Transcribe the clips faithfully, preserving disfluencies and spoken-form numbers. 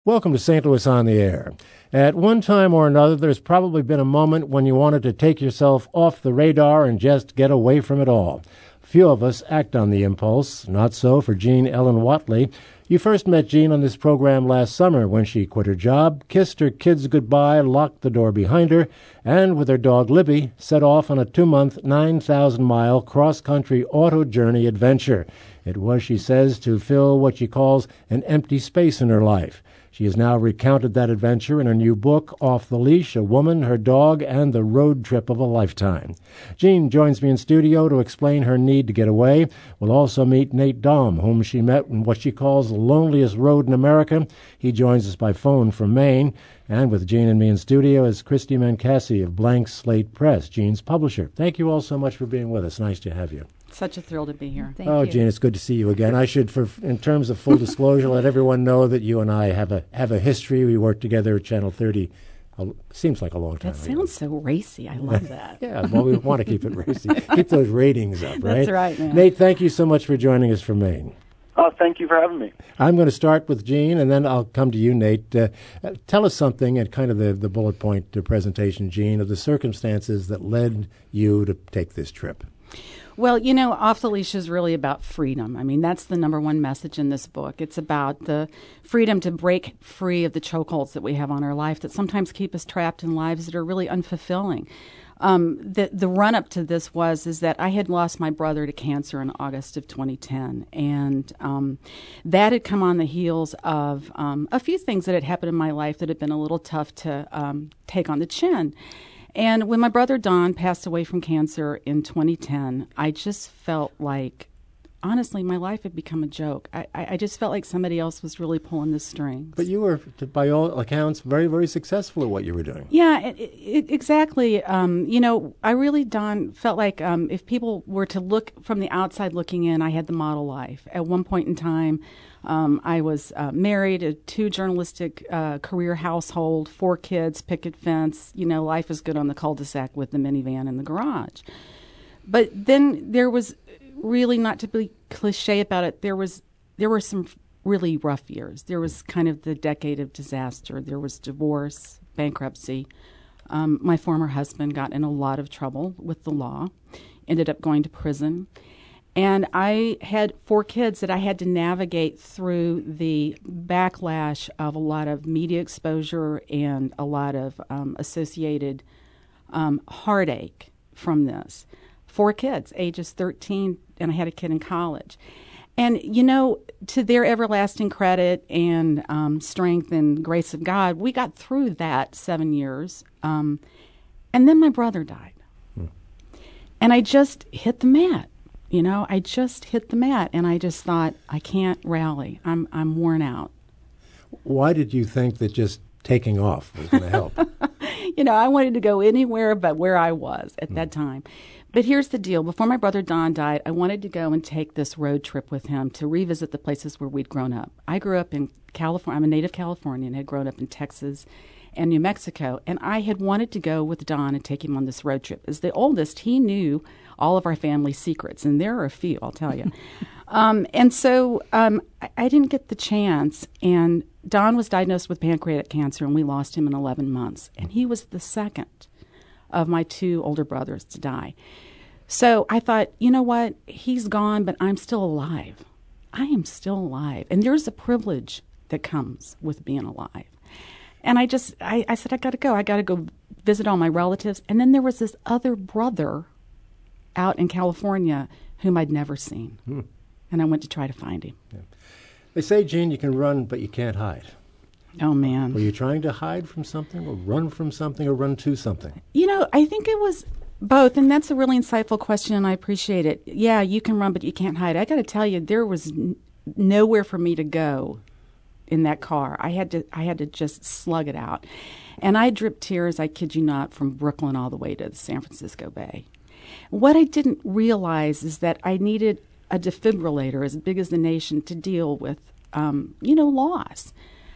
Welcome to Saint Louis on the Air. At one time or another, there's probably been a moment when you wanted to take yourself off the radar and just get away from it all. Few of us act on the impulse. Not so for Jean Ellen Watley. You first met Jean on this program last summer when she quit her job, kissed her kids goodbye, locked the door behind her, and with her dog Libby, set off on a two-month, nine thousand mile cross-country auto journey adventure. It was, she says, to fill what she calls an empty space in her life. She has now recounted that adventure in her new book, Off the Leash, A Woman, Her Dog, and the Road Trip of a Lifetime. Jean joins me in studio to explain her need to get away. We'll also meet Nate Daum, whom she met in what she calls the loneliest road in America. He joins us by phone from Maine. And with Jean and me in studio is Christy Mancassi of Blank Slate Press, Jean's publisher. Thank you all so much for being with us. Nice to have you. Such a thrill to be here. Thank oh, you. Jean, it's good to see you again. I should, for in terms of full disclosure, let everyone know that you and I have a have a history. We worked together at Channel thirty. Uh, seems like a long time That ago. sounds so racy. I love that. Yeah, well, we want to keep it racy. Keep those ratings up, right? That's right, man. Nate, thank you so much for joining us from Maine. Oh, thank you for having me. I'm going to start with Jean, and then I'll come to you, Nate. Uh, uh, tell us something, and kind of the, the bullet point uh, presentation, Jean, of the circumstances that led you to take this trip. Well, you know, Off the Leash is really about freedom. I mean, that's the number one message in this book. It's about the freedom to break free of the chokeholds that we have on our life that sometimes keep us trapped in lives that are really unfulfilling. Um, the the run-up to this was is that I had lost my brother to cancer in August of twenty ten, and um, that had come on the heels of um, a few things that had happened in my life that had been a little tough to um, take on the chin. And when my brother Don passed away from cancer in twenty ten, I just felt like, honestly, my life had become a joke. I, I just felt like somebody else was really pulling the strings. But you were, by all accounts, very, very successful at what you were doing. Yeah, it, it, exactly. Um, you know, I really, Don, felt like um, if people were to look from the outside looking in, I had the model life. At one point in time, um, I was uh, married, a two-journalistic uh, career household, four kids, picket fence. You know, life is good on the cul-de-sac with the minivan in the garage. But then there was really, not to be cliche about it, there was there were some really rough years. There was kind of the decade of disaster. There was divorce, bankruptcy. Um, my former husband got in a lot of trouble with the law, ended up going to prison. And I had four kids that I had to navigate through the backlash of a lot of media exposure and a lot of um, associated um, heartache from this. Four kids, ages thirteen, and I had a kid in college. And, you know, to their everlasting credit and um, strength and grace of God, we got through that seven years. Um, and then my brother died. Hmm. And I just hit the mat. You know, I just hit the mat, and I just thought, I can't rally. I'm I'm worn out. Why did you think that just taking off was going to help? You know, I wanted to go anywhere but where I was at mm. that time. But here's the deal. Before my brother Don died, I wanted to go and take this road trip with him to revisit the places where we'd grown up. I grew up in California. I'm a native Californian, had grown up in Texas and New Mexico, and I had wanted to go with Don and take him on this road trip. As the oldest, he knew all of our family secrets, and there are a few, I'll tell you. um, and so um, I, I didn't get the chance, and Don was diagnosed with pancreatic cancer, and we lost him in eleven months, and he was the second of my two older brothers to die. So I thought, you know what? He's gone, but I'm still alive. I am still alive, and there's a privilege that comes with being alive. And I just, I, I said, I got to go. I got to go visit all my relatives. And then there was this other brother out in California whom I'd never seen. Hmm. And I went to try to find him. Yeah. They say, Jean, you can run, but you can't hide. Oh, man. Were you trying to hide from something or run from something or run to something? You know, I think it was both. And that's a really insightful question, and I appreciate it. Yeah, you can run, but you can't hide. I got to tell you, there was n- nowhere for me to go in that car. I had to I had to just slug it out. And I dripped tears, I kid you not, from Brooklyn all the way to the San Francisco Bay. What I didn't realize is that I needed a defibrillator as big as the nation to deal with, um, you know, loss.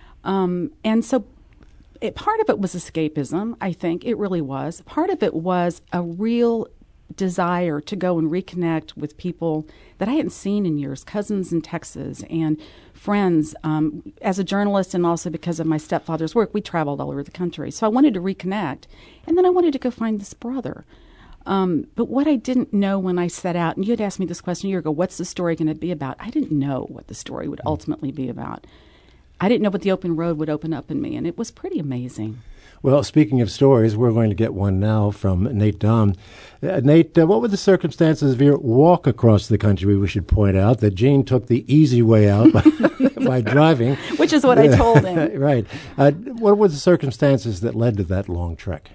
Um, and so it, part of it was escapism, I think. It really was. Part of it was a real desire to go and reconnect with people that I hadn't seen in years, cousins in Texas and friends. Um, as a journalist and also because of my stepfather's work, we traveled all over the country. So I wanted to reconnect. And then I wanted to go find this brother. Um, but what I didn't know when I set out, and you had asked me this question a year ago, what's the story going to be about? I didn't know what the story would ultimately be about. I didn't know what the open road would open up in me, and it was pretty amazing. Well, speaking of stories, we're going to get one now from Nate Dom. Uh, Nate, uh, what were the circumstances of your walk across the country? We should point out that Gene took the easy way out by, by driving. Which is what I told him. Right. Uh, what were the circumstances that led to that long trek?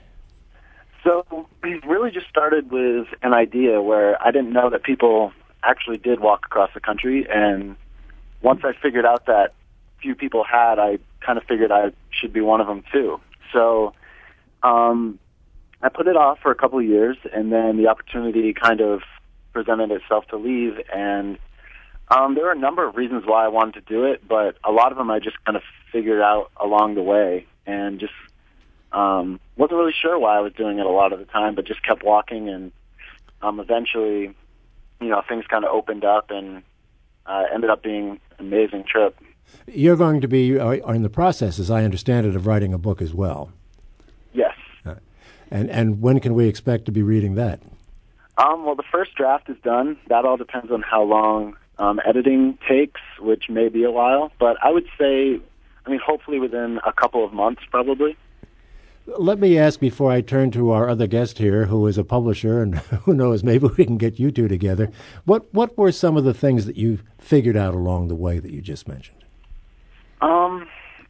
So we really just started with an idea where I didn't know that people actually did walk across the country, and once I figured out that few people had, I kind of figured I should be one of them too. So um, I put it off for a couple of years, and then the opportunity kind of presented itself to leave, and um, there were a number of reasons why I wanted to do it, but a lot of them I just kind of figured out along the way, and just um, wasn't really sure why I was doing it a lot of the time, but just kept walking, and um, eventually, you know, things kind of opened up, and uh, ended up being an amazing trip. You're going to be uh, in the process, as I understand it, of writing a book as well. Yes. Uh, and and when can we expect to be reading that? Um, well, the first draft is done. That all depends on how long um, editing takes, which may be a while. But I would say, I mean, hopefully within a couple of months, probably. Let me ask before I turn to our other guest here, who is a publisher, and who knows, maybe we can get you two together. What what were some of the things that you figured out along the way that you just mentioned? Um,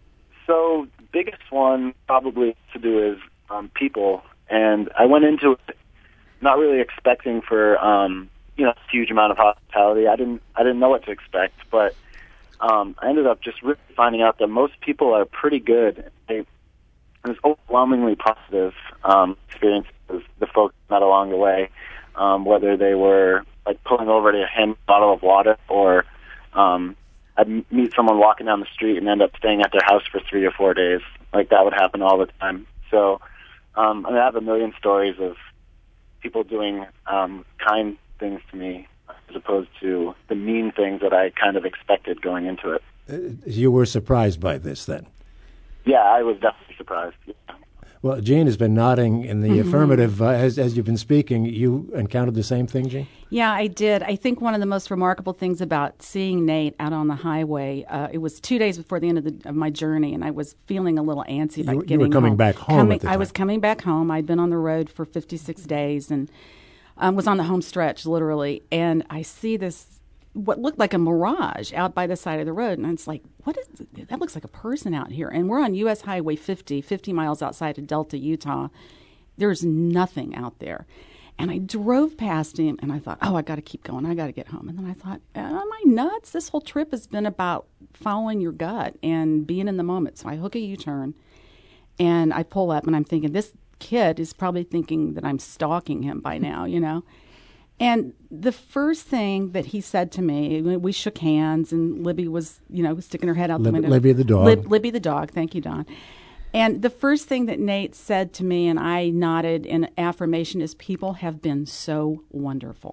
so the biggest one probably to do is um, people, and I went into it not really expecting for um, you know a huge amount of hospitality. I didn't I didn't know what to expect, but um, I ended up just really finding out that most people are pretty good. They, it was overwhelmingly positive um, experiences. The folks met along the way, um, whether they were like pulling over to hand a bottle of water or um, I'd meet someone walking down the street and end up staying at their house for three or four days. Like, that would happen all the time. So, um, I mean, I have a million stories of people doing um, kind things to me as opposed to the mean things that I kind of expected going into it. Uh, you were surprised by this, then? Yeah, I was definitely surprised. Yeah. Well, Jean has been nodding in the mm-hmm. affirmative uh, as, as you've been speaking. You encountered the same thing, Jean? Yeah, I did. I think one of the most remarkable things about seeing Nate out on the highway, uh, it was two days before the end of, the, of my journey, and I was feeling a little antsy about you, getting You were coming home. back home coming, at the time. I was coming back home. I'd been on the road for fifty-six days and um, was on the home stretch, literally, and I see this what looked like a mirage out by the side of the road. And it's like, what is that? Looks like a person out here. And we're on U S Highway fifty, fifty miles outside of Delta, Utah. There's nothing out there. And I drove past him, and I thought, oh, I got to keep going. I got to get home. And then I thought, am I nuts? This whole trip has been about following your gut and being in the moment. So I hook a U-turn, and I pull up, and I'm thinking, this kid is probably thinking that I'm stalking him by now, you know. And the first thing that he said to me, we shook hands, and Libby was, you know, sticking her head out Lib- the window. Libby the dog. Lib- Libby the dog. Thank you, Don. And the first thing that Nate said to me, and I nodded in affirmation, is people have been so wonderful.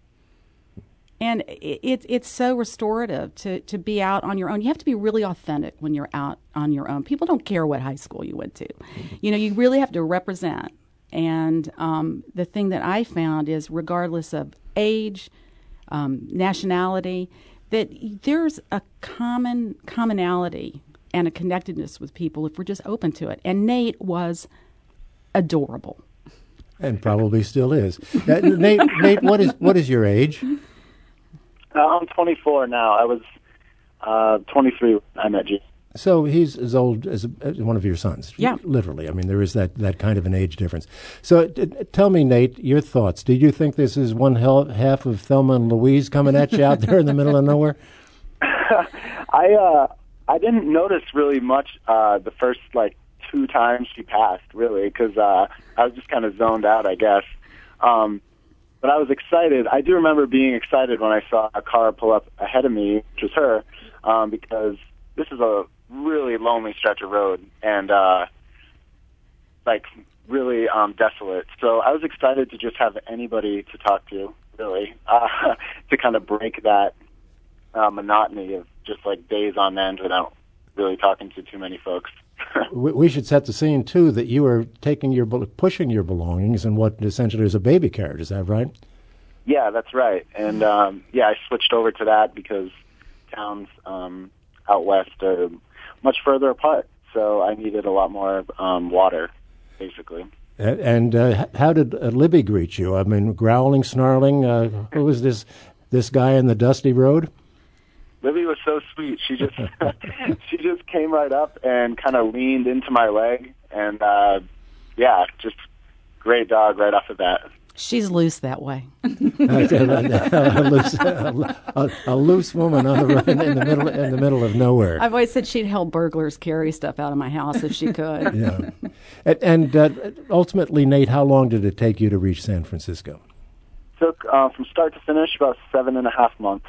And it, it, it's so restorative to, to be out on your own. You have to be really authentic when you're out on your own. People don't care what high school you went to. Mm-hmm. You know, you really have to represent. And um, the thing that I found is, regardless of age, um, nationality, that there's a common commonality and a connectedness with people if we're just open to it. And Nate was adorable. And probably still is. Uh, Nate, Nate, what is what is your age? Uh, I'm twenty-four now. I was uh, twenty-three when I met you. So he's as old as, as one of your sons. Yeah. Literally. I mean, there is that, that kind of an age difference. So t- tell me, Nate, your thoughts. Did you think this is one hell, half of Thelma and Louise coming at you out there in the middle of nowhere? I uh, I didn't notice really much uh, the first, like, two times she passed, really, because uh, I was just kind of zoned out, I guess. Um, but I was excited. I do remember being excited when I saw a car pull up ahead of me, which was her, um, because this is a really lonely stretch of road, and uh, like really um, desolate. So I was excited to just have anybody to talk to, really, uh, to kind of break that uh, monotony of just like days on end without really talking to too many folks. we, we should set the scene too that you were taking your pushing your belongings in what essentially is a baby carriage. Is that right? Yeah, that's right. And um, yeah, I switched over to that because towns um, out west are much further apart, so I needed a lot more um, water, basically. And uh, how did uh, Libby greet you? I mean, growling, snarling. Uh, who was this this guy in the dusty road? Libby was so sweet. She just she just came right up and kind of leaned into my leg, and uh, yeah, just great dog right off the bat. She's loose that way. a, loose, a, a loose woman on the road in the middle in the middle of nowhere. I've always said she'd help burglars carry stuff out of my house if she could. Yeah, and, and uh, ultimately, Nate, how long did it take you to reach San Francisco? Took uh, from start to finish about seven and a half months.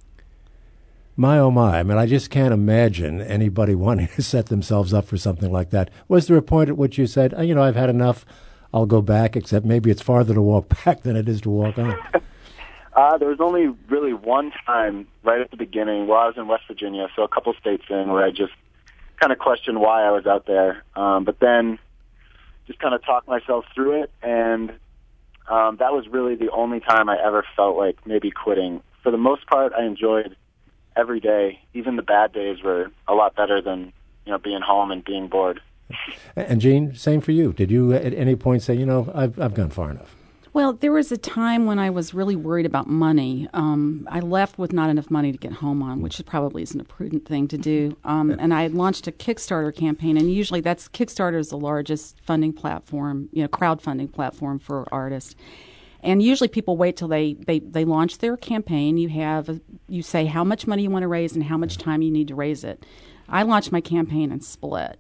My, oh my, I mean, I just can't imagine anybody wanting to set themselves up for something like that. Was there a point at which you said, oh, you know, I've had enough, I'll go back, except maybe it's farther to walk back than it is to walk on? uh, there was only really one time right at the beginning while I was in West Virginia, so a couple states in, where I just kind of questioned why I was out there. Um, but then just kind of talked myself through it, and um, that was really the only time I ever felt like maybe quitting. For the most part, I enjoyed every day. Even the bad days were a lot better than, you know, being home and being bored. And Jean, same for you. Did you at any point say, you know, I've I've gone far enough? Well, there was a time when I was really worried about money. Um, I left with not enough money to get home on, which probably isn't a prudent thing to do. Um, and I had launched a Kickstarter campaign, and usually that's Kickstarter is the largest funding platform, you know, crowdfunding platform for artists. And usually people wait till they, they, they launch their campaign. You have a, you say how much money you want to raise and how much time you need to raise it. I launched my campaign and split,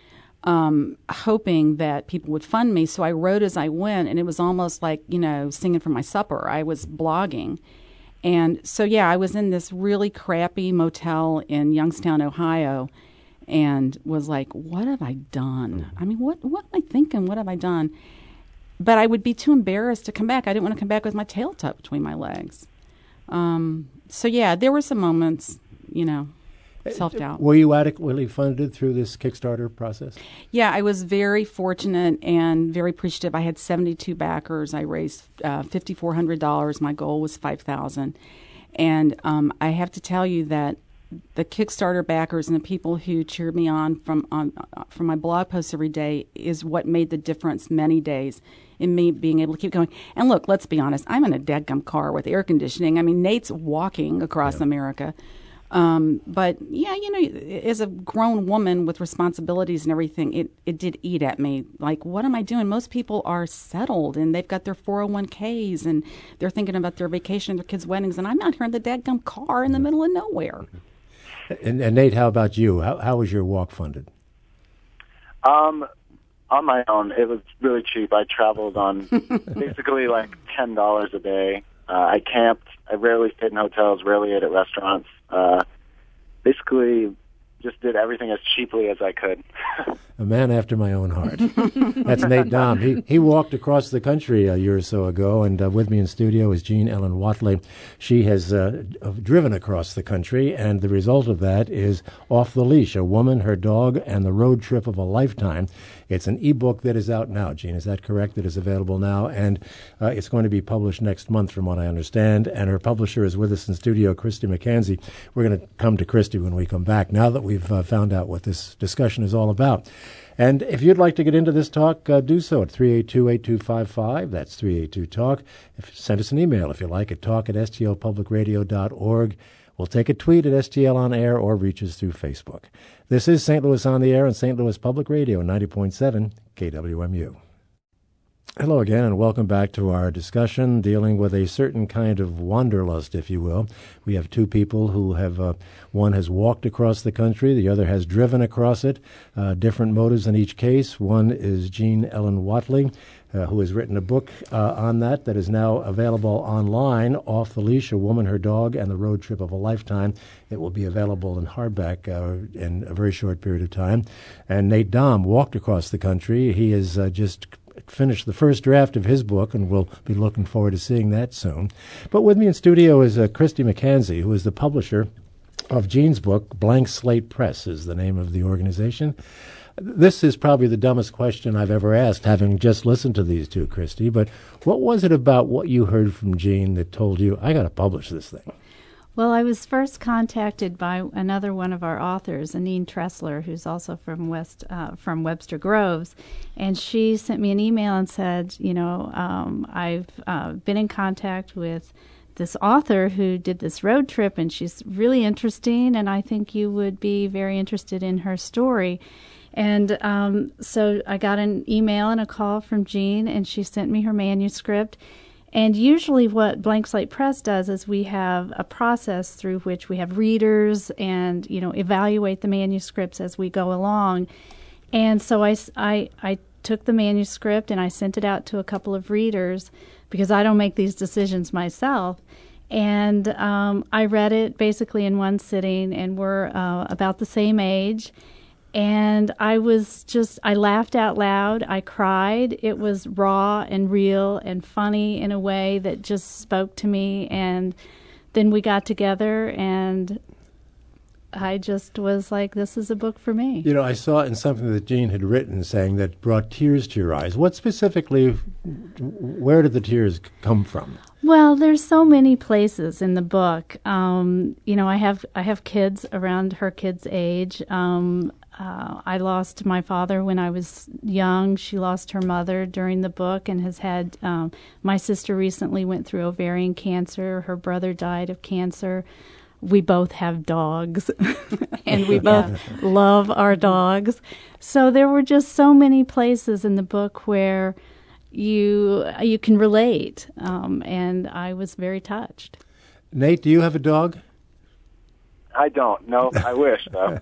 um, hoping that people would fund me. So I wrote as I went, and it was almost like, you know, singing for my supper. I was blogging. And so, yeah, I was in this really crappy motel in Youngstown, Ohio, and was like, what have I done? I mean, what, what am I thinking? What have I done? But I would be too embarrassed to come back. I didn't want to come back with my tail tucked between my legs. Um, so, yeah, there were some moments, you know, self-doubt. Were you adequately funded through this Kickstarter process? Yeah, I was very fortunate and very appreciative. I had seventy-two backers. I raised uh, five thousand four hundred dollars. My goal was five thousand dollars. And um, I have to tell you that the Kickstarter backers and the people who cheered me on from on uh, from my blog posts every day is what made the difference many days in me being able to keep going. And look, let's be honest, I'm in a dadgum car with air conditioning. I mean, Nate's walking across yeah. America. Um, but, yeah, you know, as a grown woman with responsibilities and everything, it, it did eat at me. Like, what am I doing? Most people are settled, and they've got their four oh one k's, and they're thinking about their vacation, their kids' weddings, and I'm out here in the dadgum car in the middle of nowhere. And, and Nate, how about you? How, how was your walk funded? Um, on my own, it was really cheap. I traveled on basically like ten dollars a day. Uh, I camped. I rarely stayed in hotels, rarely ate at restaurants. Uh, basically, just did everything as cheaply as I could. A man after my own heart. That's Nate Dom. He he walked across the country a year or so ago, and uh, with me in studio is Jean Ellen Watley. She has uh, driven across the country, and the result of that is Off the Leash, A Woman, Her Dog, and the Road Trip of a Lifetime. It's an e-book that is out now, Jean. Is that correct? It is available now, and uh, it's going to be published next month, from what I understand. And her publisher is with us in studio, Christy McKenzie. We're going to come to Christy when we come back, now that we've uh, found out what this discussion is all about. And if you'd like to get into this talk, uh, do so at three eight two, eight two five five. That's three eight two talk. If, send us an email if you like at talk at s t l public radio dot org. We'll take a tweet at S T L On Air or reach us through Facebook. This is Saint Louis on the Air on Saint Louis Public Radio, ninety point seven K W M U. Hello again, and welcome back to our discussion dealing with a certain kind of wanderlust, if you will. We have two people who have, uh, one has walked across the country, the other has driven across it, uh, different motives in each case. One is Jean Ellen Watley, uh, who has written a book uh, on that that is now available online, Off the Leash, A Woman, Her Dog, and the Road Trip of a Lifetime. It will be available in hardback uh, in a very short period of time. And Nate Dom walked across the country. He is uh, just finished the first draft of his book, and we'll be looking forward to seeing that soon. But with me in studio is uh, Christy McKenzie, who is the publisher of Gene's book. Blank Slate Press is the name of the organization. This is probably the dumbest question I've ever asked, having just listened to these two, Christy, but what was it about what you heard from Gene that told you, I got to publish this thing? Well, I was first contacted by another one of our authors, Anine Tressler, who's also from West uh, from Webster Groves, and she sent me an email and said, you know, um, I've uh, been in contact with this author who did this road trip, and she's really interesting, and I think you would be very interested in her story. And um, so I got an email and a call from Gene, and she sent me her manuscript. And usually what Blank Slate Press does is we have a process through which we have readers and, you know, evaluate the manuscripts as we go along. And so I, I, I took the manuscript and I sent it out to a couple of readers because I don't make these decisions myself. And um, I read it basically in one sitting, and we're uh, about the same age. And I was just, I laughed out loud. I cried. It was raw and real and funny in a way that just spoke to me. And then we got together, and I just was like, this is a book for me. You know, I saw it in something that Gene had written saying that brought tears to your eyes. What specifically, where did the tears come from? Well, there's so many places in the book. Um, you know, I have I have kids around her kids' age. Um, uh, I lost my father when I was young. She lost her mother during the book and has had, um, my sister recently went through ovarian cancer. Her brother died of cancer. We both have dogs, and we both love our dogs. So there were just so many places in the book where you you can relate, um, and I was very touched. Nate, do you have a dog? I don't. No, I wish, though.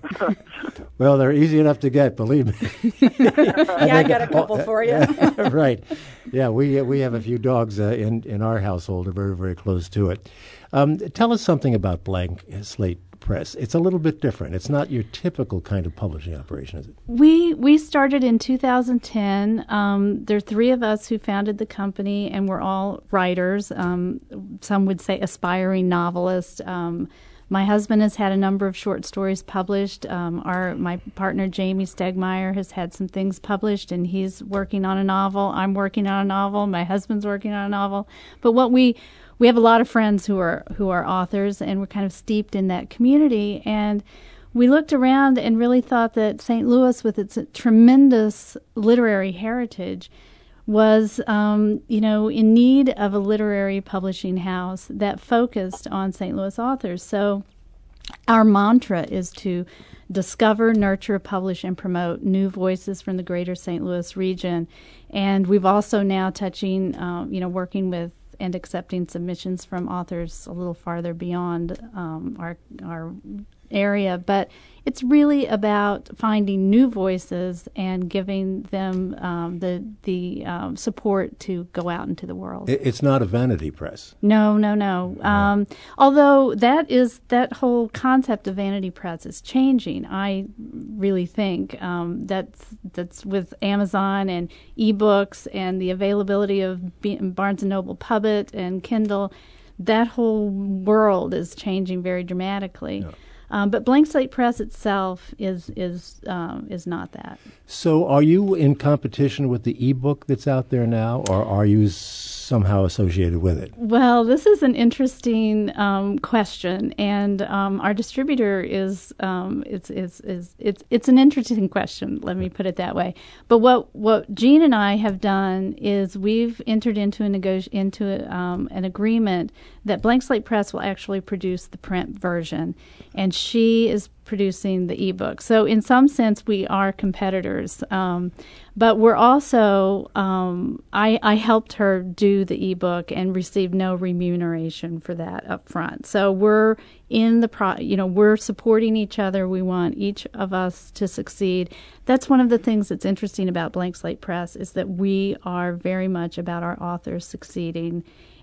Well, they're easy enough to get, believe me. yeah, I got a couple for you. Right. Yeah, we we have a few dogs uh, in, in our household. Are very, very close to it. Um, tell us something about Blank Slate Press. It's a little bit different. It's not your typical kind of publishing operation, is it? We we started in two thousand ten. Um, there are three of us who founded the company, and we're all writers. Um, some would say aspiring novelists. Um, my husband has had a number of short stories published. Um, our my partner Jamie Stegmeyer has had some things published, and he's working on a novel. I'm working on a novel. My husband's working on a novel. But what we We have a lot of friends who are who are authors, and we're kind of steeped in that community. And we looked around and really thought that Saint Louis, with its tremendous literary heritage, was, um, you know, in need of a literary publishing house that focused on Saint Louis authors. So our mantra is to discover, nurture, publish, and promote new voices from the greater Saint Louis region. And we've also now touching, um, you know, working with and accepting submissions from authors a little farther beyond um, our our area. But it's really about finding new voices and giving them um, the the um, support to go out into the world. It's not a vanity press. No, no, no. Um, although that is that whole concept of vanity press is changing. I really think um, that's that's with Amazon and ebooks and the availability of B- Barnes and Noble Pubit and Kindle. That whole world is changing very dramatically. Yeah. Um, but Blank Slate Press itself is is um, is not that. So, are you in competition with the ebook that's out there now, or are you somehow associated with it? Well, this is an interesting um, question, and um, our distributor is um, it's it's is it's it's an interesting question. Let me put it that way. But what what Gene and I have done is we've entered into a negoti- into a, um, an agreement that Blank Slate Press will actually produce the print version, and she is producing the ebook. So in some sense, we are competitors. Um, but we're also, um, I, I helped her do the ebook and received no remuneration for that up front. So we're in the, pro, you know, we're supporting each other. We want each of us to succeed. That's one of the things that's interesting about Blank Slate Press is that we are very much about our authors succeeding.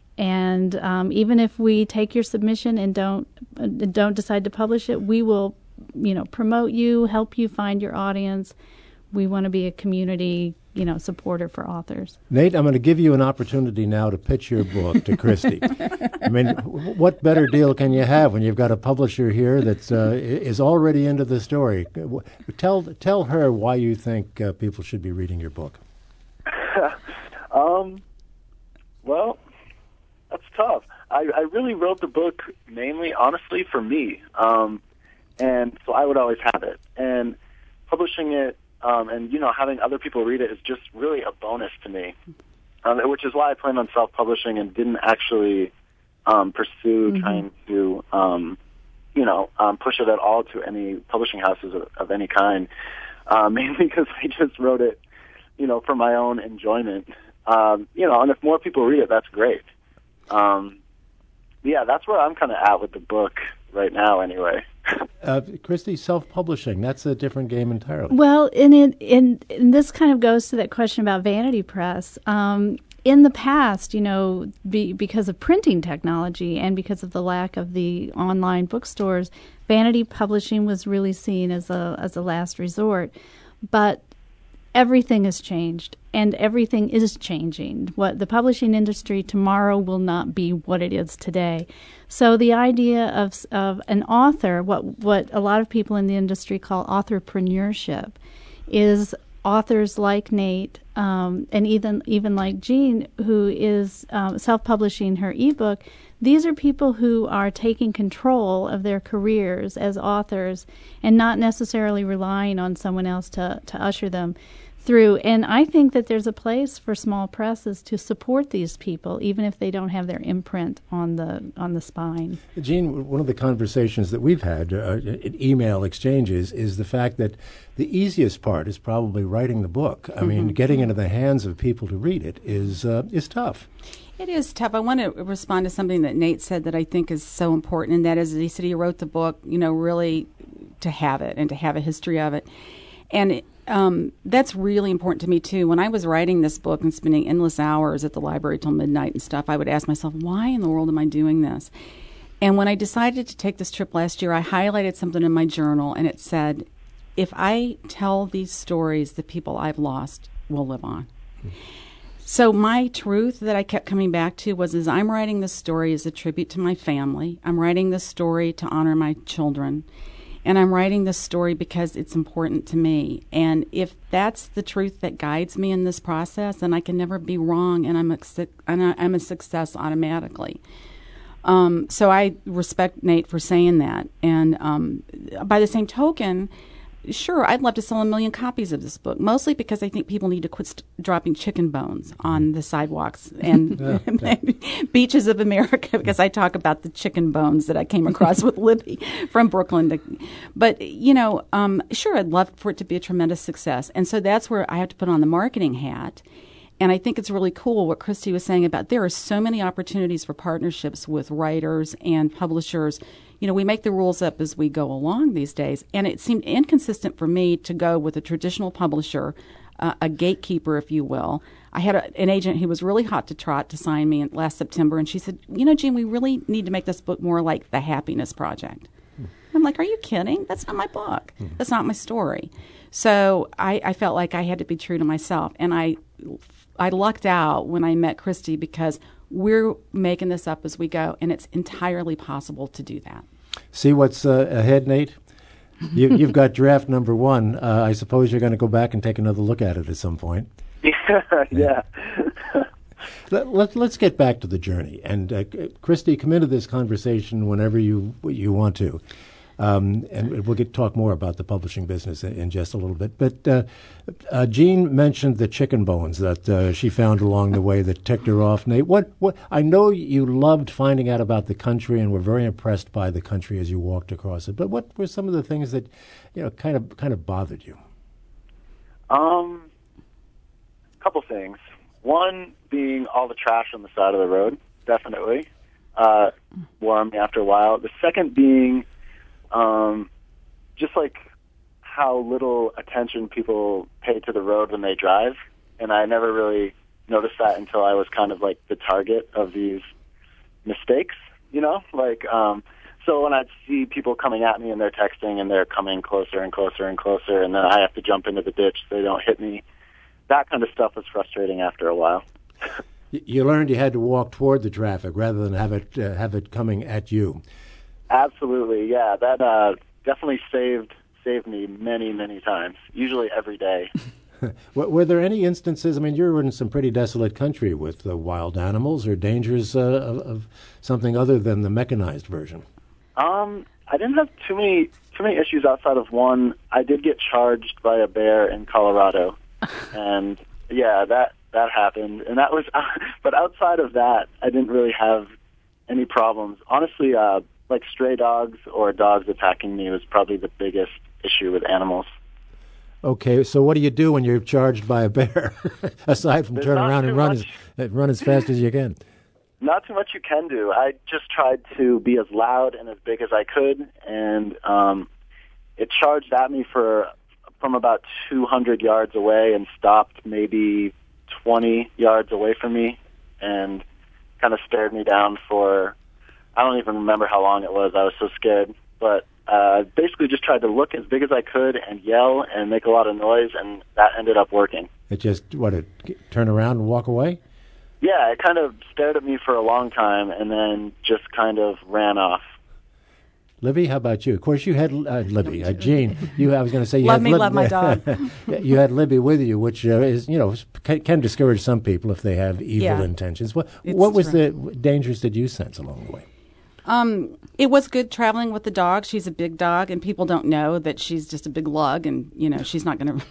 And um, even if we take your submission and don't uh, don't decide to publish it, we will, you know, promote you, help you find your audience, we want to be a community, you know, supporter for authors. Nate, I'm going to give you an opportunity now to pitch your book to Christy. I mean, what better deal can you have when you've got a publisher here that uh, is already into the story? Tell tell her why you think uh, people should be reading your book. um, well, that's tough. I, I really wrote the book mainly, honestly, for me, um, and so I would always have it. And publishing it um, and, you know, having other people read it is just really a bonus to me, um, which is why I planned on self-publishing and didn't actually um, pursue mm-hmm. trying to, um, you know, um, push it at all to any publishing houses of, of any kind, uh, mainly because I just wrote it, you know, for my own enjoyment. Um, you know, and if more people read it, that's great. Um, yeah, that's where I'm kind of at with the book right now, anyway. Uh, Christy, self-publishing, that's a different game entirely. Well, and, in, in, and this kind of goes to that question about Vanity Press. Um, in the past, you know, be, because of printing technology and because of the lack of the online bookstores, vanity publishing was really seen as a as a last resort. But everything has changed, and everything is changing. What the publishing industry tomorrow will not be what it is today. So the idea of of an author, what what a lot of people in the industry call authorpreneurship, is authors like Nate um, and even even like Jean, who is um, self-publishing her ebook. These are people who are taking control of their careers as authors and not necessarily relying on someone else to, to usher them through. And I think that there's a place for small presses to support these people, even if they don't have their imprint on the on the spine. Jean, one of the conversations that we've had uh, in email exchanges is the fact that the easiest part is probably writing the book. I mm-hmm. mean, getting into the hands of people to read it is uh, is tough. It is tough. I want to respond to something that Nate said that I think is so important, and that is that he said he wrote the book, you know, really to have it and to have a history of it. And it, um, that's really important to me, too. When I was writing this book and spending endless hours at the library till midnight and stuff, I would ask myself, why in the world am I doing this? And when I decided to take this trip last year, I highlighted something in my journal, and it said, if I tell these stories, the people I've lost will live on. Mm-hmm. So my truth that I kept coming back to was, is I'm writing this story as a tribute to my family. I'm writing this story to honor my children. And I'm writing this story because it's important to me. And if that's the truth that guides me in this process, then I can never be wrong, and I'm a, and I'm a success automatically. Um, so I respect Nate for saying that. And um, by the same token, sure, I'd love to sell a million copies of this book, mostly because I think people need to quit st- dropping chicken bones on the sidewalks and yeah, yeah. beaches of America, because I talk about the chicken bones that I came across with Libby from Brooklyn. To, but, you know, um, sure, I'd love for it to be a tremendous success. And so that's where I have to put on the marketing hat. And I think it's really cool what Christy was saying about there are so many opportunities for partnerships with writers and publishers. You know, we make the rules up as we go along these days, and it seemed inconsistent for me to go with a traditional publisher, uh, a gatekeeper, if you will. I had a, an agent who was really hot to trot to sign me in last September, and she said, you know, Jean, we really need to make this book more like The Happiness Project. Hmm. I'm like, are you kidding? That's not my book. Hmm. That's not my story. So I, I felt like I had to be true to myself, and I, I lucked out when I met Christy because we're making this up as we go, and it's entirely possible to do that. See what's uh, ahead, Nate? You, you've got draft number one. Uh, I suppose you're going to go back and take another look at it at some point. Yeah, yeah. let, let, let's get back to the journey. And uh, Christy, come into this conversation whenever you you want to. Um, and we'll get talk more about the publishing business in, in just a little bit. But uh, uh, Jean mentioned the chicken bones that uh, she found along the way that ticked her off. Nate, what, what? I know you loved finding out about the country and were very impressed by the country as you walked across it. But what were some of the things that, you know, kind of kind of bothered you? Um, a couple things. One being all the trash on the side of the road, definitely. Uh, wore on me after a while. The second being Um, just like how little attention people pay to the road when they drive. And I never really noticed that until I was kind of like the target of these mistakes, you know? Like, um, So when I'd see people coming at me and they're texting and they're coming closer and closer and closer, and then I have to jump into the ditch so they don't hit me, that kind of stuff was frustrating after a while. You learned you had to walk toward the traffic rather than have it uh, have it coming at you. Absolutely, yeah. That uh, definitely saved saved me many, many times, usually every day. Were there any instances, I mean, you're in some pretty desolate country with uh, wild animals or dangers uh, of, of something other than the mechanized version? Um, I didn't have too many too many issues outside of one. I did get charged by a bear in Colorado, and yeah, that that happened. And that was, but outside of that, I didn't really have any problems. Honestly, uh, like stray dogs or dogs attacking me was probably the biggest issue with animals. Okay, so what do you do when you're charged by a bear, aside from There's turn not around too and run much. as, run as fast as you can? Not too much you can do. I just tried to be as loud and as big as I could, and um, it charged at me for from about two hundred yards away and stopped maybe twenty yards away from me and kind of stared me down for, I don't even remember how long it was. I was so scared. But uh, basically just tried to look as big as I could and yell and make a lot of noise, and that ended up working. It just, what, it turn around and walk away? Yeah, it kind of stared at me for a long time and then just kind of ran off. Libby, how about you? Of course, you had uh, Libby, uh, Jean. You, I was going to say, you love had me, Lib- love my dog. You had Libby with you, which uh, is, you know, can, can discourage some people if they have evil Yeah. intentions. What, It's what was true. the dangers did you sense along the way? Um, it was good traveling with the dog. She's a big dog, and people don't know that she's just a big lug, and you know she's not going to.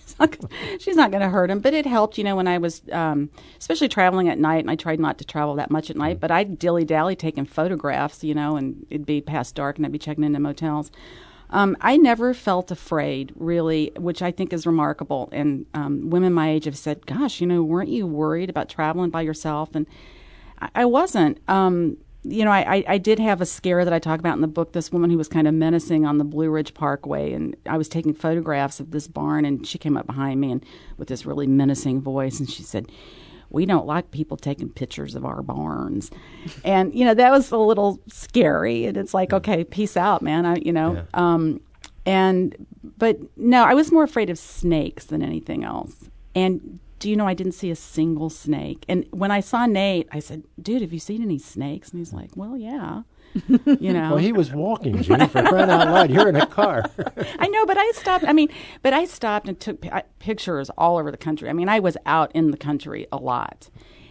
She's not going to hurt him, but it helped, you know, when I was, um, especially traveling at night, and I tried not to travel that much at night, but I'd dilly-dally taking photographs, you know, and it'd be past dark, and I'd be checking into motels. Um, I never felt afraid, really, which I think is remarkable, and um, women my age have said, gosh, you know, weren't you worried about traveling by yourself? And I, I wasn't. Um, you know, I, I did have a scare that I talk about in the book, this woman who was kind of menacing on the Blue Ridge Parkway, and I was taking photographs of this barn, and she came up behind me and with this really menacing voice, and she said, we don't like people taking pictures of our barns. And, you know, that was a little scary, and it's like, okay, peace out, man, I, you know. Yeah. Um, and, but no, I was more afraid of snakes than anything else. And do you know I didn't see a single snake? And when I saw Nate, I said, dude, have you seen any snakes? And he's like, well, yeah. You know. Well, he was walking, Jean, for crying out loud. You're in a car. I know, but I stopped. I mean, but I stopped and took pi- pictures all over the country. I mean, I was out in the country a lot.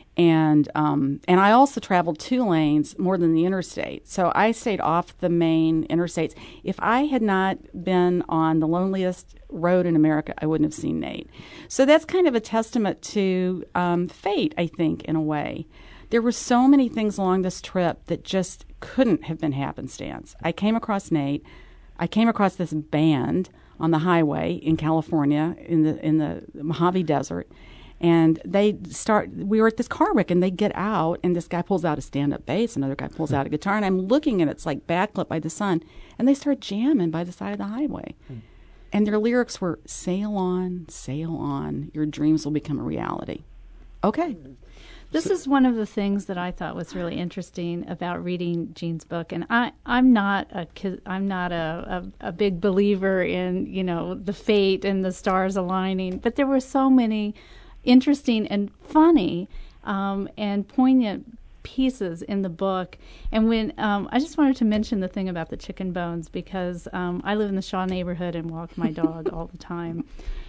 And um, and I also traveled two lanes more than the interstate. So I stayed off the main interstates. If I had not been on the loneliest road in America, I wouldn't have seen Nate. So that's kind of a testament to um, fate, I think, in a way. There were so many things along this trip that just couldn't have been happenstance. I came across Nate. I came across this band on the highway in California in the in the Mojave Desert. And they start, we were at this car wreck, and they get out, and this guy pulls out a stand-up bass, another guy pulls out a guitar, and I'm looking, and it's like backlit by the sun, and they start jamming by the side of the highway. Hmm. And their lyrics were, sail on, sail on, your dreams will become a reality. Okay. This is one of the things that I thought was really interesting about reading Jean's book, and I, I'm not a I'm not a, a, a big believer in, you know, the fate and the stars aligning, but there were so many interesting and funny um, and poignant pieces in the book. And when um, I just wanted to mention the thing about the chicken bones, because um, I live in the Shaw neighborhood and walk my dog all the time.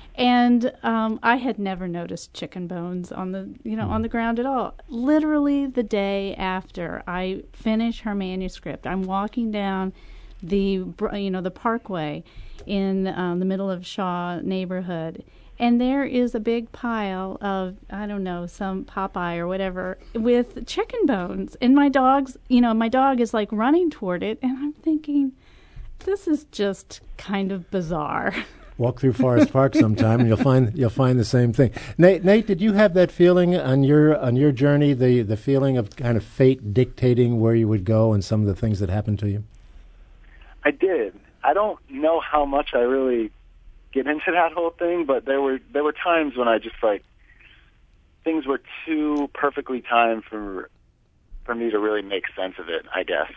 And um, I had never noticed chicken bones on the, you know, on the ground at all. Literally the day after I finish her manuscript, I'm walking down the, you know, the parkway in um, the middle of Shaw neighborhood, and there is a big pile of, I don't know, some Popeye or whatever with chicken bones. And my dog's, you know, my dog is like running toward it, and I'm thinking, this is just kind of bizarre. Walk through Forest Park sometime, and you'll find you'll find the same thing. Nate, Nate, did you have that feeling on your on your journey? The the feeling of kind of fate dictating where you would go and some of the things that happened to you. I did. I don't know how much I really get into that whole thing, but there were there were times when I just like things were too perfectly timed for for me to really make sense of it, I guess.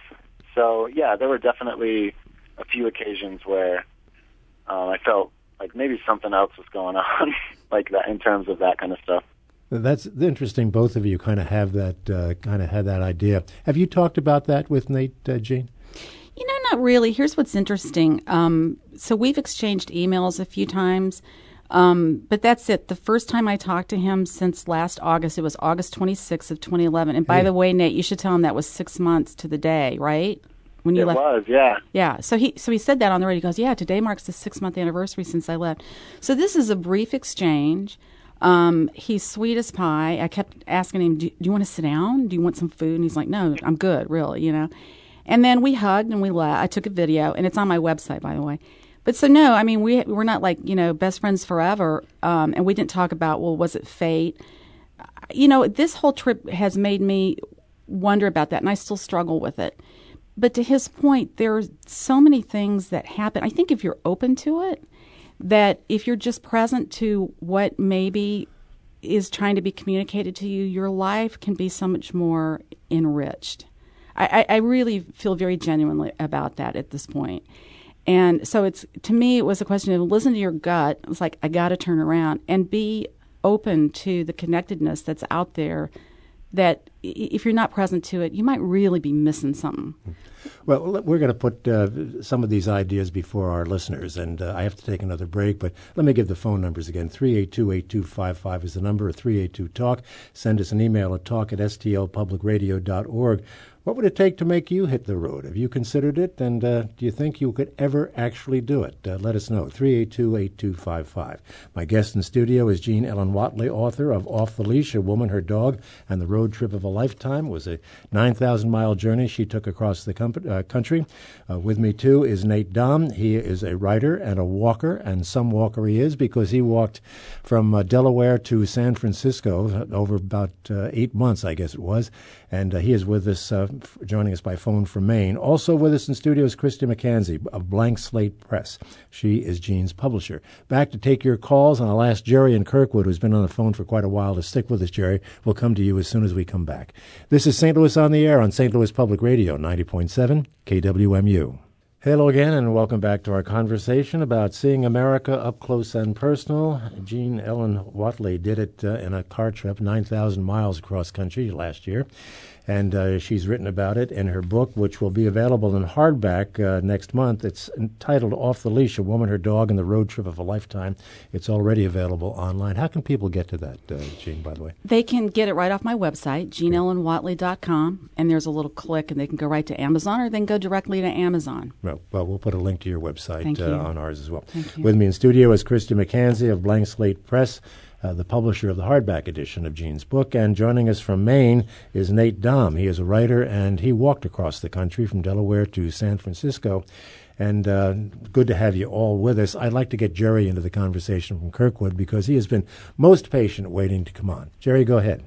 So, yeah, there were definitely a few occasions where uh, I felt like maybe something else was going on, like that in terms of that kind of stuff. That's interesting. Both of you kind of have that uh, kind of had that idea. Have you talked about that with Nate, uh, Jean? You know, not really. Here's what's interesting. Um, so we've exchanged emails a few times, um, but that's it. The first time I talked to him since last August, it was August twenty-sixth of twenty eleven. And by Hey. the way, Nate, you should tell him that was six months to the day, right? When you It left. was, yeah. Yeah. So he so he said that on the radio. He goes, yeah, today marks the six month anniversary since I left. So this is a brief exchange. Um, he's sweet as pie. I kept asking him, do, do you want to sit down? Do you want some food? And he's like, no, I'm good, really, you know. And then we hugged and we laughed. I took a video, and it's on my website, by the way. But so, no, I mean, we, we're not like, you know, best friends forever. Um, and we didn't talk about, well, was it fate? You know, this whole trip has made me wonder about that, and I still struggle with it. But to his point, there are so many things that happen. I think if you're open to it, that if you're just present to what maybe is trying to be communicated to you, your life can be so much more enriched. I, I really feel very genuinely about that at this point. And so it's, to me, it was a question of listen to your gut. It's like, I got to turn around and be open to the connectedness that's out there, that if you're not present to it, you might really be missing something. Well, we're going to put uh, some of these ideas before our listeners, and uh, I have to take another break, but let me give the phone numbers again. three eight two, eight two five five is the number, or three eight two talk. Send us an email at talk at s t l public radio dot org. What would it take to make you hit the road? Have you considered it, and uh, do you think you could ever actually do it? Uh, let us know, three eight two, eight two five five. My guest in studio is Jean Ellen Whatley, author of Off the Leash, A Woman, Her Dog, and the Road Trip of a Lifetime. It was a nine thousand mile journey she took across the com- uh, country. Uh, with me, too, is Nate Dom. He is a writer and a walker, and some walker he is because he walked from uh, Delaware to San Francisco over about uh, eight months, I guess it was, and uh, he is with us, uh, f- joining us by phone from Maine. Also with us in studio is Christy McKenzie of Blank Slate Press. She is Jean's publisher. Back to take your calls, and I'll ask Jerry in Kirkwood, who's been on the phone for quite a while, to stick with us, Jerry. We'll come to you as soon as we come back. This is Saint Louis on the Air on Saint Louis Public Radio, ninety point seven K W M U. Hello again, and welcome back to our conversation about seeing America up close and personal. Jean Ellen Whatley did it uh, in a car trip, nine thousand miles across country last year, and uh, she's written about it in her book, which will be available in hardback uh, next month. It's entitled Off the Leash, A Woman, Her Dog, and the Road Trip of a Lifetime. It's already available online. How can people get to that, uh, Jean, by the way? They can get it right off my website, jean ellen whatley dot com, and there's a little click, and they can go right to Amazon, or they can go directly to Amazon. Well, well we'll put a link to your website uh, on ours as well. Thank you. With me in studio is Christy McKenzie of Blank Slate Press, uh, the publisher of the hardback edition of Jean's book. And joining us from Maine is Nate Dom. He is a writer, and he walked across the country from Delaware to San Francisco. And uh, good to have you all with us. I'd like to get Jerry into the conversation from Kirkwood because he has been most patient waiting to come on. Jerry, go ahead.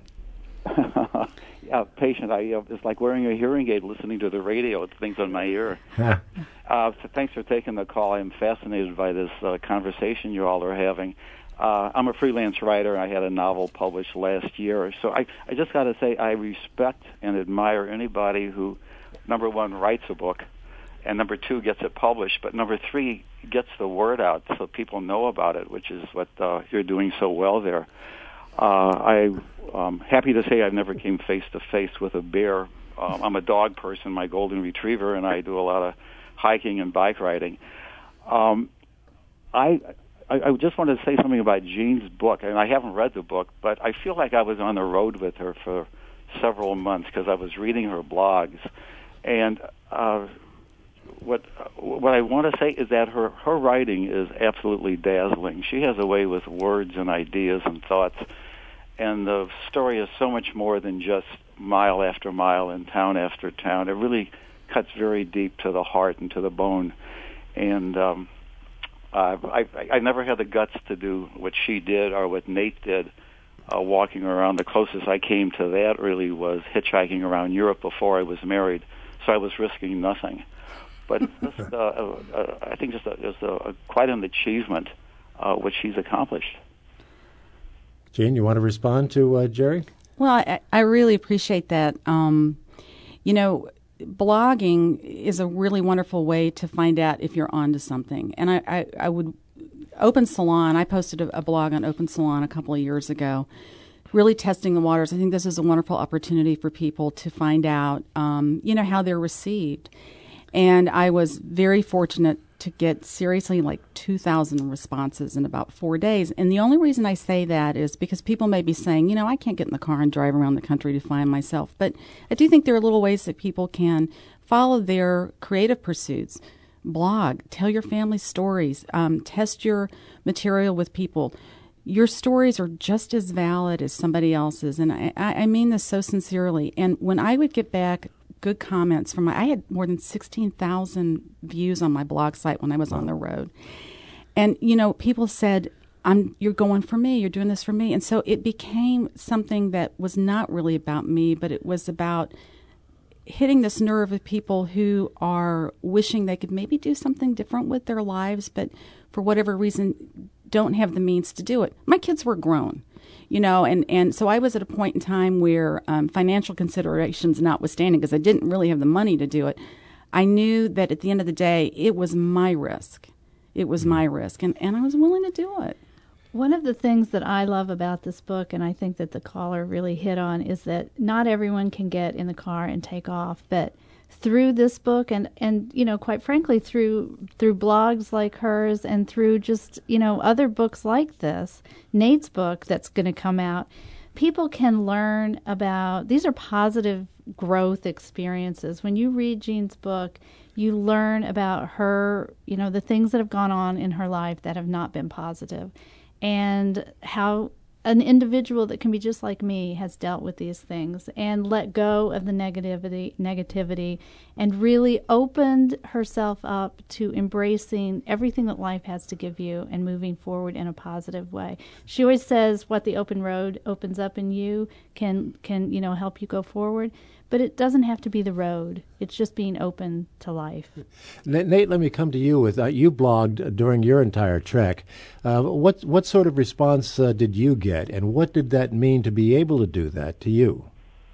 Uh, patient. I uh, it's like wearing a hearing aid, listening to the radio. It's things on my ear. uh, so thanks for taking the call. I'm fascinated by this uh, conversation you all are having. Uh, I'm a freelance writer. I had a novel published last year. So I, I just got to say I respect and admire anybody who, number one, writes a book, and number two, gets it published, but number three, gets the word out so people know about it, which is what uh, you're doing so well there. Uh, I'm happy to say I've never came face-to-face with a bear. Um, I'm a dog person, my golden retriever, and I do a lot of hiking and bike riding. Um, I, I I just wanted to say something about Jean's book, and I haven't read the book, but I feel like I was on the road with her for several months because I was reading her blogs. And uh, what what I want to say is that her, her writing is absolutely dazzling. She has a way with words and ideas and thoughts. And the story is so much more than just mile after mile and town after town. It really cuts very deep to the heart and to the bone. And um, uh, I, I never had the guts to do what she did or what Nate did, uh, walking around. The closest I came to that really was hitchhiking around Europe before I was married. So I was risking nothing. But it's just, uh, uh, I think just a, it's a, a, quite an achievement, uh, what she's accomplished. Jean, you want to respond to uh, Jerry? Well, I, I really appreciate that. Um, you know, blogging is a really wonderful way to find out if you're onto something. And I, I, I would, Open Salon, I posted a, a blog on Open Salon a couple of years ago, really testing the waters. I think this is a wonderful opportunity for people to find out, um, you know, how they're received. And I was very fortunate to get seriously like two thousand responses in about four days. And the only reason I say that is because people may be saying, you know, I can't get in the car and drive around the country to find myself. But I do think there are little ways that people can follow their creative pursuits. Blog, tell your family stories, um, test your material with people. Your stories are just as valid as somebody else's. And I, I mean this so sincerely. And when I would get back good comments from my, I had more than sixteen thousand views on my blog site when I was on the road. And, you know, people said, I'm, you're going for me, you're doing this for me. And so it became something that was not really about me, but it was about hitting this nerve of people who are wishing they could maybe do something different with their lives, but for whatever reason don't have the means to do it. My kids were grown. You know, and, and so I was at a point in time where um, financial considerations notwithstanding, because I didn't really have the money to do it, I knew that at the end of the day, it was my risk. It was my risk, and, and I was willing to do it. One of the things that I love about this book, and I think that the caller really hit on, is that not everyone can get in the car and take off, but through this book and, and you know, quite frankly, through through blogs like hers and through just, you know, other books like this, Nate's book that's going to come out, people can learn about, these are positive growth experiences. When you read Jean's book, you learn about her, you know, the things that have gone on in her life that have not been positive, and how an individual that can be just like me has dealt with these things and let go of the negativity, negativity, and really opened herself up to embracing everything that life has to give you and moving forward in a positive way. She always says what the open road opens up in you can, can you know, help you go forward. But it doesn't have to be the road. It's just being open to life. Nate, let me come to you with uh, you blogged during your entire trek. Uh, what what sort of response uh, did you get, and what did that mean to be able to do that to you?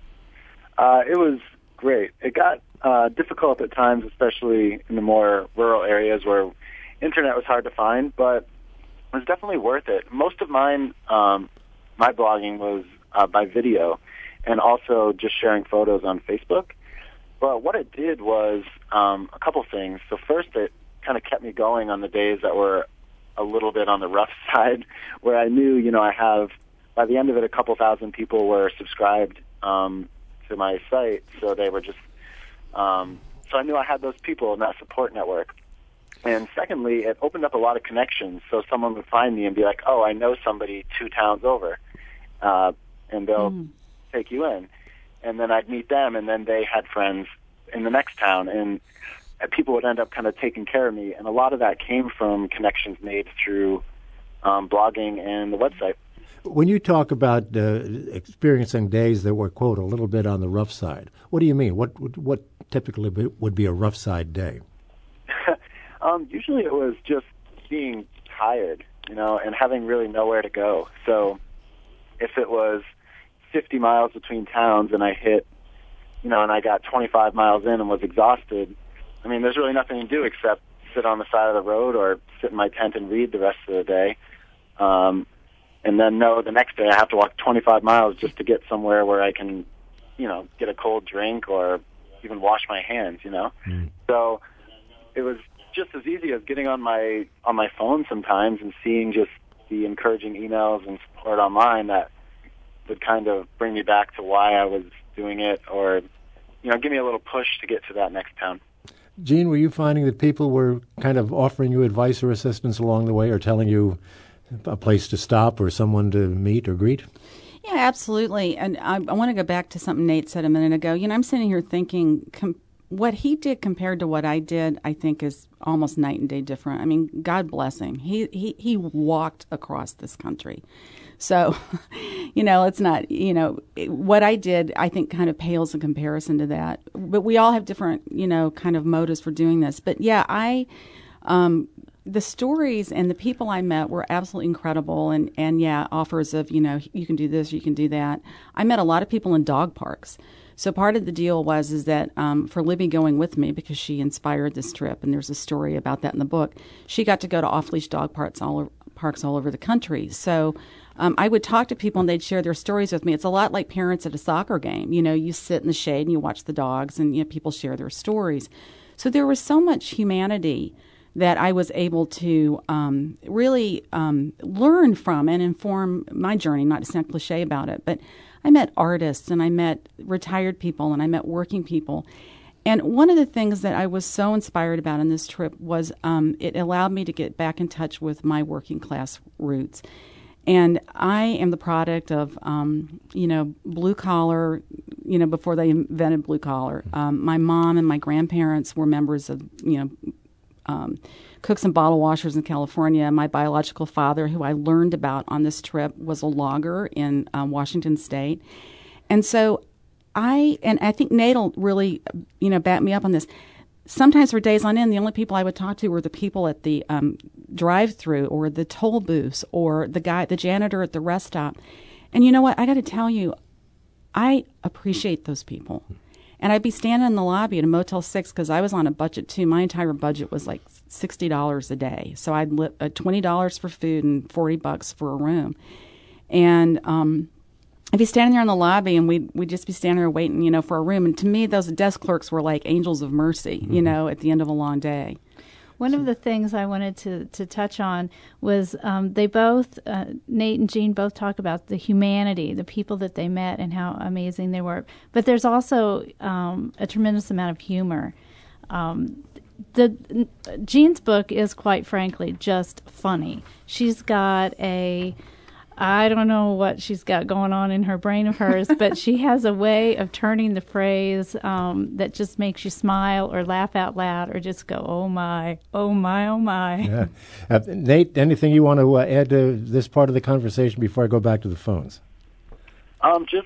Uh, it was great. It got uh, difficult at times, especially in the more rural areas where internet was hard to find, but it was definitely worth it. Most of mine, um, my blogging was uh, by video, and also just sharing photos on Facebook. But what it did was um, a couple things. So first, it kind of kept me going on the days that were a little bit on the rough side, where I knew, you know, I have, by the end of it, a couple thousand people were subscribed um, to my site. So they were just, um, so I knew I had those people in that support network. And secondly, it opened up a lot of connections. So someone would find me and be like, oh, I know somebody two towns over. Uh, and they'll... Mm. take you in, and then I'd meet them, and then they had friends in the next town, and people would end up kind of taking care of me, and a lot of that came from connections made through um, blogging and the website. When you talk about uh, experiencing days that were, quote, a little bit on the rough side, what do you mean? What what typically be, would be a rough side day? um, usually it was just being tired, you know, and having really nowhere to go. So if it was fifty miles between towns and I hit, you know, and I got twenty-five miles in and was exhausted, I mean, there's really nothing to do except sit on the side of the road or sit in my tent and read the rest of the day. Um, and then know the next day I have to walk twenty-five miles just to get somewhere where I can, you know, get a cold drink or even wash my hands, you know. Mm. So it was just as easy as getting on my on my phone sometimes and seeing just the encouraging emails and support online that would kind of bring me back to why I was doing it, or, you know, give me a little push to get to that next town. Jean, were you finding that people were kind of offering you advice or assistance along the way, or telling you a place to stop or someone to meet or greet? Yeah, absolutely. And I, I want to go back to something Nate said a minute ago. You know, I'm sitting here thinking com- what he did compared to what I did, I think, is almost night and day different. I mean, God bless him. He he, he walked across this country. So, you know, it's not, you know, what I did, I think, kind of pales in comparison to that. But we all have different, you know, kind of motives for doing this. But, yeah, I, um, the stories and the people I met were absolutely incredible. And, and, yeah, offers of, you know, you can do this, you can do that. I met a lot of people in dog parks. So part of the deal was is that um, for Libby going with me, because she inspired this trip, and there's a story about that in the book, she got to go to off-leash dog parks all over, parks all over the country. So um, I would talk to people, and they'd share their stories with me. It's a lot like parents at a soccer game. You know, you sit in the shade and you watch the dogs, and you know, people share their stories. So there was so much humanity that I was able to um, really um, learn from and inform my journey, not to sound cliche about it, but I met artists, and I met retired people, and I met working people. And one of the things that I was so inspired about in this trip was um, it allowed me to get back in touch with my working class roots. And I am the product of, um, you know, blue collar, you know, before they invented blue collar. Um, my mom and my grandparents were members of, you know, um, cooks and bottle washers in California. My biological father, who I learned about on this trip, was a logger in um, Washington State. And so I, and I think Nate will really, you know, back me up on this. Sometimes for days on end, the only people I would talk to were the people at the um, drive-through or the toll booths or the guy, the janitor at the rest stop. And you know what? I got to tell you, I appreciate those people. And I'd be standing in the lobby at a Motel six because I was on a budget too. My entire budget was like sixty dollars a day. So I'd li- uh, twenty dollars for food and forty bucks for a room. And um, I'd be standing there in the lobby, and we'd, we'd just be standing there waiting, you know, for a room. And to me, those desk clerks were like angels of mercy, you know, at the end of a long day. One of the things I wanted to, to touch on was um, they both, uh, Nate and Jean both talk about the humanity, the people that they met and how amazing they were. But there's also um, a tremendous amount of humor. Um, the Jean's book is, quite frankly, just funny. She's got a... I don't know what she's got going on in her brain of hers, but she has a way of turning the phrase um, that just makes you smile or laugh out loud or just go, oh, my, oh, my, oh, my. Yeah. Uh, Nate, anything you want to uh, add to this part of the conversation before I go back to the phones? Um, just,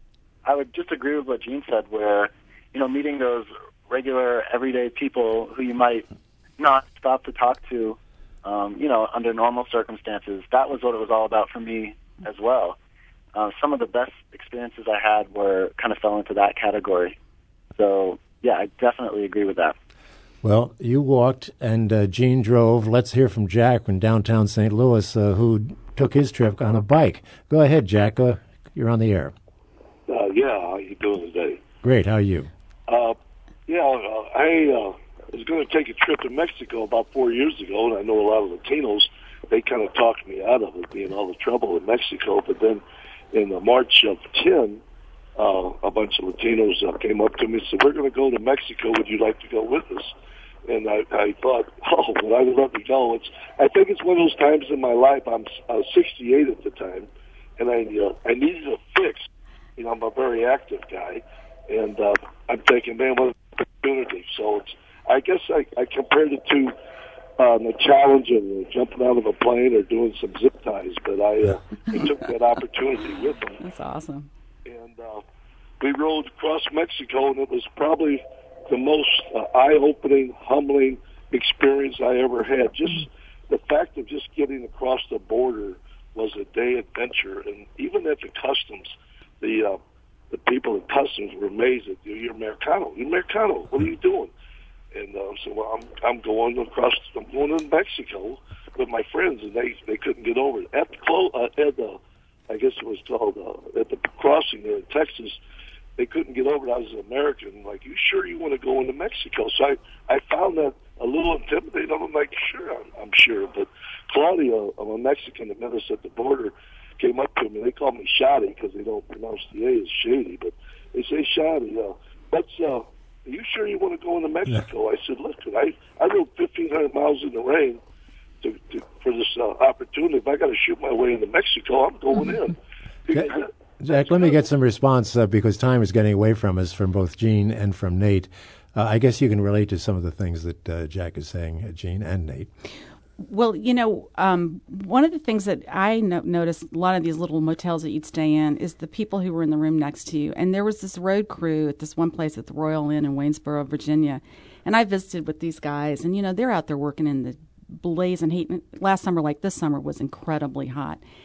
I would just agree with what Jean said, where, you know, meeting those regular, everyday people who you might not stop to talk to, Um, you know, under normal circumstances, that was what it was all about for me as well. Uh, some of the best experiences I had were kind of fell into that category. So, yeah, I definitely agree with that. Well, you walked and uh, Jean drove. Let's hear from Jack in downtown Saint Louis, uh, who took his trip on a bike. Go ahead, Jack. Uh, you're on the air. Uh, yeah, how you doing today? Great. How are you? Uh, yeah, uh, I... Uh, I was going to take a trip to Mexico about four years ago, and I know a lot of Latinos. They kind of talked me out of it, being all the trouble in Mexico. But then in the March of ten, uh, a bunch of Latinos uh, came up to me and said, we're going to go to Mexico. Would you like to go with us? And I, I thought, oh, well, I would love to go. It's, I think it's one of those times in my life. I'm I was sixty-eight at the time, and I uh, I needed a fix. You know, I'm a very active guy, and uh, I'm thinking, man, what an opportunity. So it's, I guess I, I compared it to uh, the challenge of uh, jumping out of a plane or doing some zip ties, but I, uh, I took that opportunity with them. That's awesome. And uh, we rode across Mexico, and it was probably the most uh, eye-opening, humbling experience I ever had. Just the fact of just getting across the border was a day adventure, and even at the customs, the uh, the people at customs were amazed at you. You're Americano. You're Americano. What are you doing? And uh, so well, I'm I'm going across. I'm going to Mexico with my friends, and they they couldn't get over it. At the clo- uh, at the, I guess it was called uh, at the crossing there in Texas. They couldn't get over it. I was an American. Like, you sure you want to go into Mexico? So I I found that a little intimidating. I'm like, sure, I'm, I'm sure. But Claudia, a Mexican that met us at the border, came up to me. They call me Shadi because they don't pronounce the A as Shady, but they say Shadi. Uh, let's. Uh, Are you sure you want to go into Mexico? Yeah. I said, listen, I, I rode fifteen hundred miles in the rain to, to, for this uh, opportunity. If I got to shoot my way into Mexico, I'm going in. Jack, Jack, let me get some response uh, because time is getting away from us from both Jean and from Nate. Uh, I guess you can relate to some of the things that uh, Jack is saying, uh, Jean and Nate. Well, you know, um, one of the things that I no- noticed, a lot of these little motels that you'd stay in, is the people who were in the room next to you. And there was this road crew at this one place at the Royal Inn in Waynesboro, Virginia. And I visited with these guys, and, you know, they're out there working in the blazing heat. Last summer, like this summer, was incredibly hot.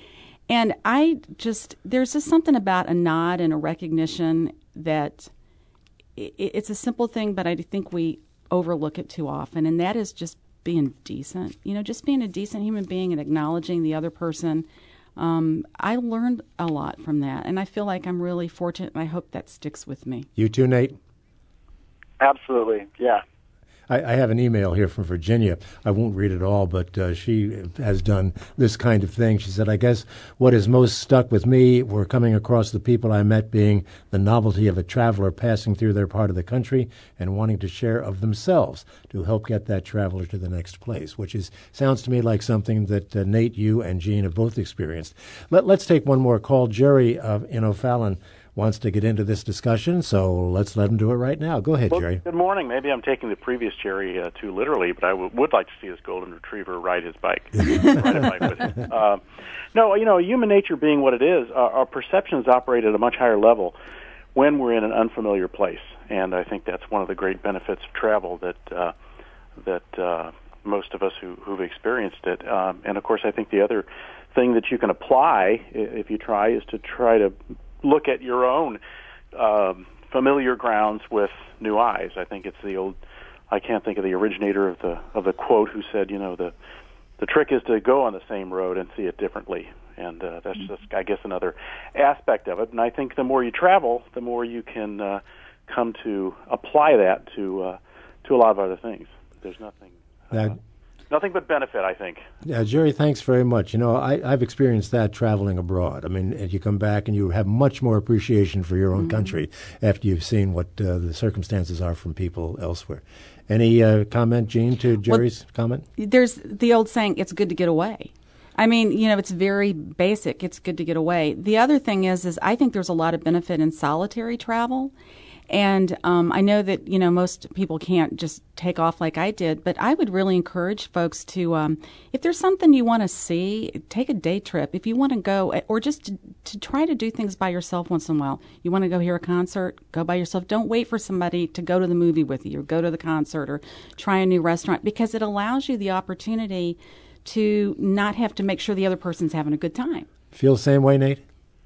And I just, there's just something about a nod and a recognition that it, it's a simple thing, but I think we overlook it too often, and that is just being decent. You know, just being a decent human being and acknowledging the other person. Um, I learned a lot from that, and I feel like I'm really fortunate, and I hope that sticks with me. You too, Nate? Absolutely, yeah. I, I have an email here from Virginia. I won't read it all, but uh, she has done this kind of thing. She said, I guess what has most stuck with me were coming across the people I met being the novelty of a traveler passing through their part of the country and wanting to share of themselves to help get that traveler to the next place, which is sounds to me like something that uh, Nate, you, and Jean have both experienced. Let, let's take one more call. Jerry uh, in O'Fallon wants to get into this discussion, so let's let him do it right now. Go ahead, well, Jerry. Good morning. Maybe I'm taking the previous Jerry uh, too literally, but I w- would like to see this golden retriever ride his bike. ride a bike with him. Uh, no, you know, human nature being what it is, our, our perceptions operate at a much higher level when we're in an unfamiliar place, and I think that's one of the great benefits of travel that uh, that uh, most of us who, who've experienced it. Um, and of course, I think the other thing that you can apply, if you try, is to try to look at your own um, familiar grounds with new eyes. I think it's the old, I can't think of the originator of the of the quote who said, you know, the the trick is to go on the same road and see it differently. And uh, that's just, I guess, another aspect of it. And I think the more you travel, the more you can uh, come to apply that to uh, to a lot of other things. There's nothing... Uh, That, Nothing but benefit, I think. Yeah, Jerry, thanks very much. You know, I, I've experienced that traveling abroad. I mean, you come back and you have much more appreciation for your own mm-hmm. country after you've seen what uh, the circumstances are from people elsewhere. Any uh, comment, Jean, to Jerry's well, comment? There's the old saying, it's good to get away. I mean, you know, it's very basic. It's good to get away. The other thing is, is I think there's a lot of benefit in solitary travel. And um, I know that, you know, most people can't just take off like I did, but I would really encourage folks to, um, if there's something you want to see, take a day trip. If you want to go, or just to, to try to do things by yourself once in a while. You want to go hear a concert, go by yourself. Don't wait for somebody to go to the movie with you or go to the concert or try a new restaurant, because it allows you the opportunity to not have to make sure the other person's having a good time. Feel the same way, Nate?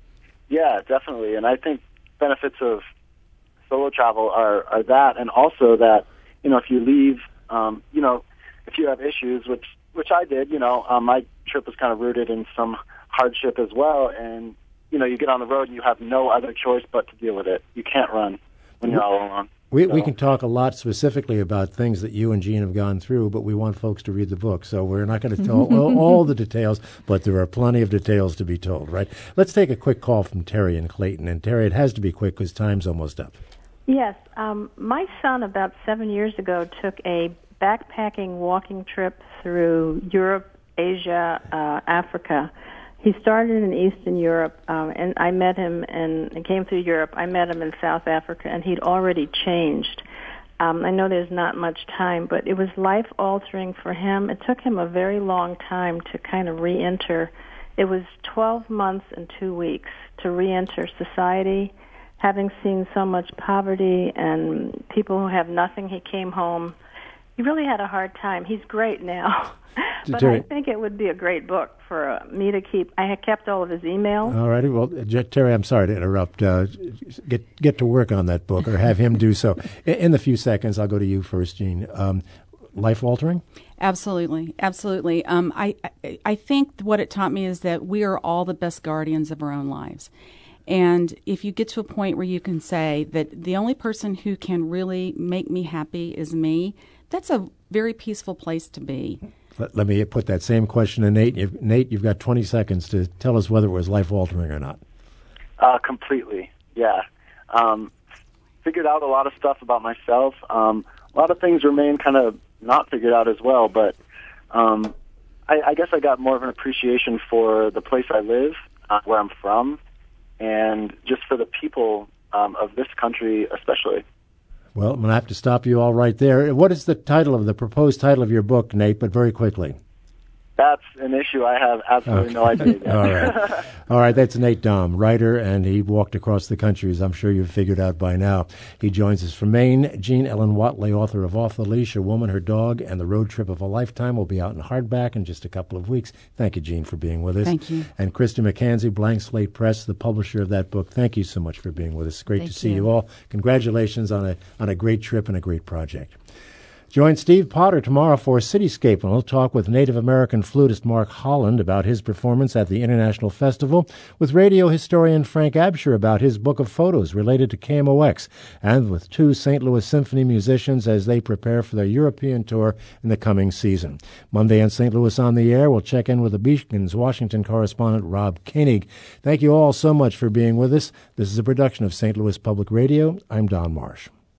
Yeah, definitely. And I think benefits of solo travel are, are that, and also that, you know, if you leave, um, you know, if you have issues, which which I did, you know, um, my trip was kind of rooted in some hardship as well, and, you know, you get on the road and you have no other choice but to deal with it. You can't run when you're all alone. We so. we can talk a lot specifically about things that you and Jean have gone through, but we want folks to read the book, so we're not going to tell all, all the details, but there are plenty of details to be told, right? Let's take a quick call from Terry in Clayton, and Terry, it has to be quick because time's almost up. Yes. Um, my son, about seven years ago, took a backpacking walking trip through Europe, Asia, uh, Africa. He started in Eastern Europe, um, and I met him and, and came through Europe. I met him in South Africa, and he'd already changed. Um, I know there's not much time, but it was life-altering for him. It took him a very long time to kind of re-enter. It was twelve months and two weeks to re-enter society. Having seen so much poverty and people who have nothing, he came home. He really had a hard time. He's great now. But Terry, I think it would be a great book for uh, me to keep. I had kept all of his emails. All righty. Well, Terry, I'm sorry to interrupt. Uh, get get to work on that book, or have him do so. In, in the few seconds, I'll go to you first, Jean. Um, life-altering? Absolutely. Absolutely. Um, I, I, I think what it taught me is that we are all the best guardians of our own lives. And if you get to a point where you can say that the only person who can really make me happy is me, that's a very peaceful place to be. Let, let me put that same question to Nate. You've, Nate, you've got twenty seconds to tell us whether it was life-altering or not. Uh, completely, yeah. Um, figured out a lot of stuff about myself. Um, a lot of things remain kind of not figured out as well, but um, I, I guess I got more of an appreciation for the place I live, uh, where I'm from, and just for the people um, of this country especially. Well, I'm going to have to stop you all right there. What is the title of the proposed title of your book, Nate, but very quickly? that's an issue I have absolutely no idea yet. All right. All right, that's Nate Dom, writer, and he walked across the country, as I'm sure you've figured out by now. He joins us from Maine. Jean Ellen Watley, author of Off the Leash, A Woman, Her Dog, and The Road Trip of a Lifetime, will be out in hardback in just a couple of weeks. Thank you, Jean, for being with us. Thank you. And Christy McKenzie, Blank Slate Press, the publisher of that book. Thank you so much for being with us. Great Thank to see you. you all. Congratulations on a on a great trip and a great project. Join Steve Potter tomorrow for Cityscape, and we'll talk with Native American flutist Mark Holland about his performance at the International Festival, with radio historian Frank Absher about his book of photos related to K M O X, and with two Saint Louis Symphony musicians as they prepare for their European tour in the coming season. Monday on Saint Louis on the Air, we'll check in with the Beacon's Washington correspondent Rob Koenig. Thank you all so much for being with us. This is a production of Saint Louis Public Radio. I'm Don Marsh.